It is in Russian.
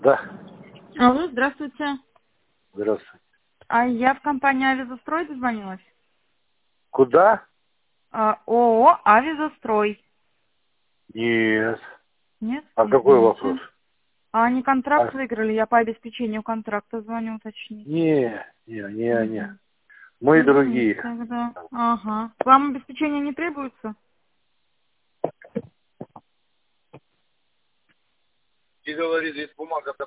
Да, Алло, здравствуйте. здравствуйте. Я в компании «Авизострой» дозвонилась. Куда? ООО «Авизострой». Нет. Нет? А какой вопрос? Извините. Они контракт А, выиграли, я по обеспечению контракта звоню уточнить. не. Угу. Мы Извините другие. тогда. Ага. Вам обеспечение не требуется? И говорит, здесь бумага